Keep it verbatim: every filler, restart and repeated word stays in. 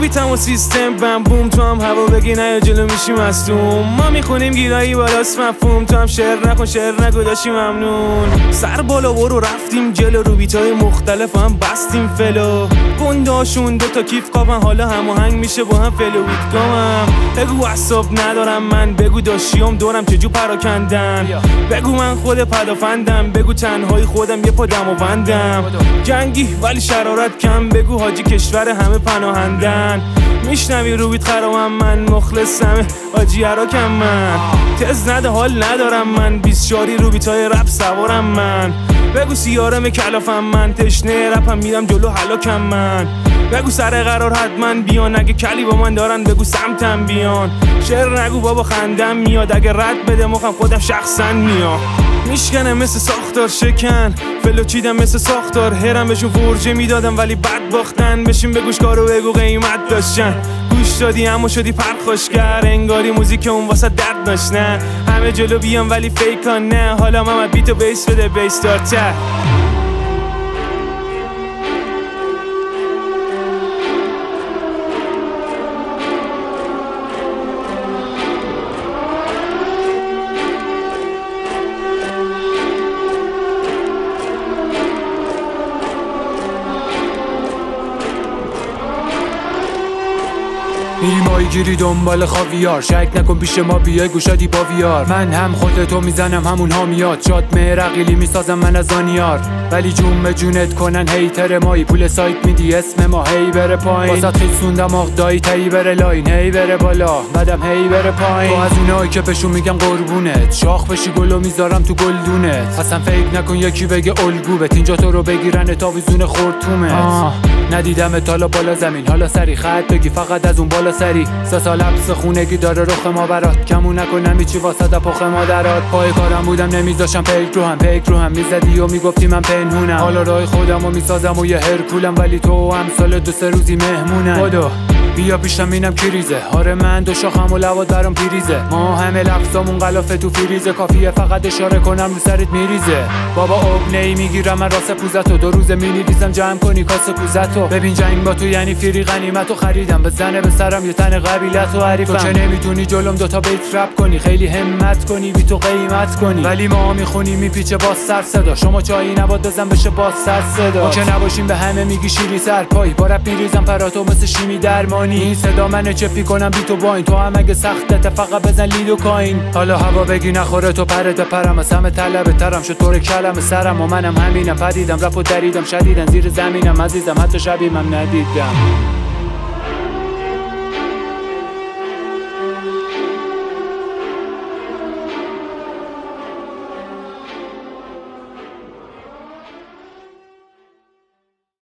بیتم و سیستم بم بوم، تو هم هوا بگی نه یا جلو میشی مصدوم. ما میخونیم گیرایی بالاست مفهوم، تو هم شعر نکن شعر نگو داشی ممنون. سر بالا برو رفتیم جلو، رو بیتای مختلف هم بستیم فلو. گنداشون دو تا کیف قابن حالا هماهنگ میشه با هم فلو ویدگامم. بگو عصب ندارم من، بگو داشیام دورم چجور پراکندن. بگو من خود پدافندم، بگو تنهایی خودم یه پا دم و بندم. جنگی ولی شرارت کم، بگو حاجی کشور همه پناهندن. میشنوی رو بیت خرامم من، مخلصم حاجی عراکم من. تز نده حال ندارم من، بیست شاری رو بیتای رپ سوارم من. بگو سیارم کلافم من، تشنه رپم میدم جلو هلاکم من. بگو سر قرار حتما بیان، اگه کلی با من دارن بگو سمتم بیان. شعر نگو بابا خندم میاد، اگه رد بده مخم خودم شخصا میام. میشکنه مثل ساختار شکن، فلو چیدم مثل ساختار هرم. بهشون فرجه میدادم ولی بد باختن. بشین بگوش کارو بگو قیمت داشتن. گوش دادی اما شدی پرخاشگر، انگاری موزیک اون واسه درد داشت. نه همه جلو بیان ولی فیکان نه، حالا محمد بیتو بیس بده بیس دارتر. میری مایی گیری دنبال خاویار، شک نکن پیش ما بیای گوشادی با ویار. من هم خودتو میزنم همون ها میاد، شاد مرقیلی میسازم من از آنیار. ولی جون به جونت کنن هیتر مایی، پول سایت میدی اسم ما هی بره پایین. واسه خیسوندم آخ دایی تایی بره لاین، هی بره بالا بعدم هی بره پایین. تو از اونایی که بهشون میگم قربونت، شاخ بشی گلو میذارم تو گلدونت. اصلا فکر نکن یکی بگه الگوبت، اینجا تو رو بگیرن تاویزون خورتومت. ندیدم تالا بالا زمین، حالا سری خط بگی فقط از اون بالا سری. سه سال حبس خونگی داره رخ ما برات، کمون نکنم هیچی واسه پخ مادرات. پای کارم بودم نمیذاشم پیک رو هم پیک رو هم میزدی و میگفتی من پنهونم. حالا رای خودم و میسازم و یه هرکولم، ولی تو هم سال دو سه روزی مهمونم. بدو بیا پیشم اینم کریزه، آره من دو شاخم و لوات برام پیریزه. ما همه لفظامون غلافه تو فریزه، کافیه فقط اشاره کنم رو سرت میریزه. بابا آب نی میگیرم من راست پوزتو، دو روزه مینویسم جمع کنی کاسه کوزتو. ببین جنگ با تو یعنی فری غنیمتو خریدم، بزنه به سرم یه تن قبیلتو حریفم. تو که نمیتونی جلوم دوتا بیت رپ کنی، خیلی همت کنی بی تو قیمت کنی. ولی ما میخونی میپیچه باز سر صدا، شما چایی نباد بزن بشه باز سر صدا. ما که نباشیم به همه میگی شیری سر پای، با رپ میریزم پراتو مثل شیمی درمانی. این صدا منو چفی کنم بی تو باین، تو هم اگه سختت فقط بزن لید و کاین. حالا هوا بگی نخوره تو پرت بپرم، از همه طلبه ترم شد طور کلم سرم. و منم همینم پدیدم رپو دریدم شدیدن زیر زمینم عزیزم، حتی شبیمم ندیدم.